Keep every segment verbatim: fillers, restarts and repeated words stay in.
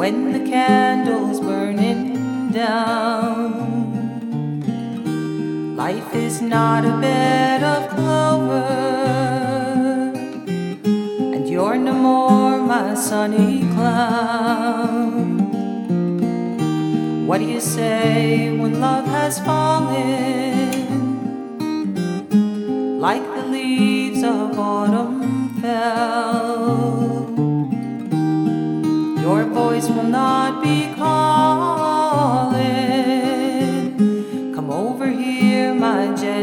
when the candle's burning down. Life is not a bed of clover, and you're no more my sunny clown. What do you say when love has fallen, like the leaves of autumn fell? Your voice will not be calling, come over here, my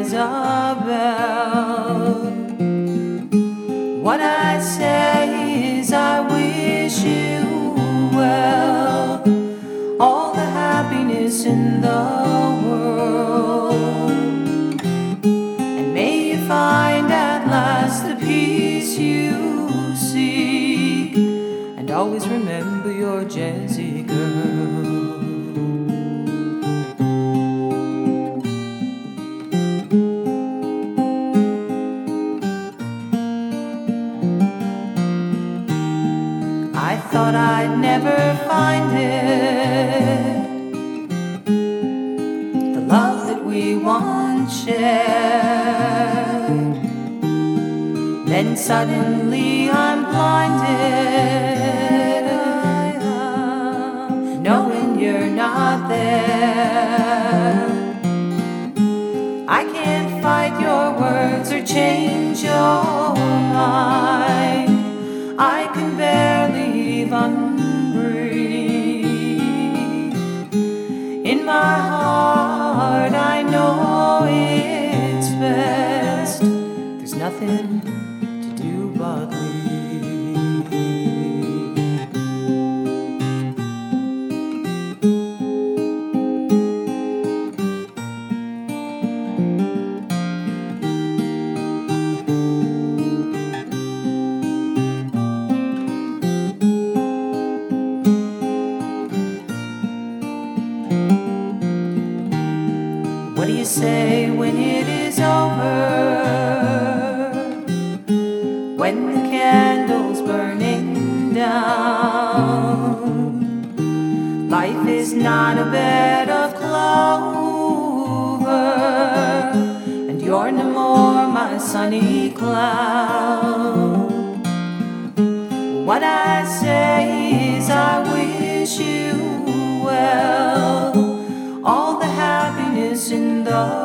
Jezebel. What I say is I wish you well, all the happiness in the world, and may you find at last the peace you seek, and always remember your Jazzy girl. I thought I'd never find it, the love that we once shared. Then suddenly I'm blinded, knowing you're not there. I can't fight your words or change your mind. I can barely even breathe. In my heart I know it's best, there's nothing to do but leave. What do you say when it is over, when the candle's burning down? Life is not a bed of clover, and you're no more my sunny cloud. What I say is I wish you well, all the happiness in the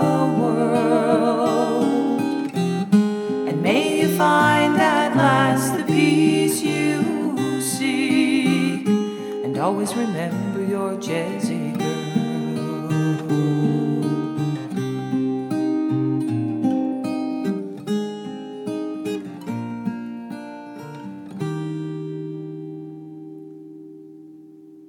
world, and may you find at last the peace you seek, and always remember your Jazzy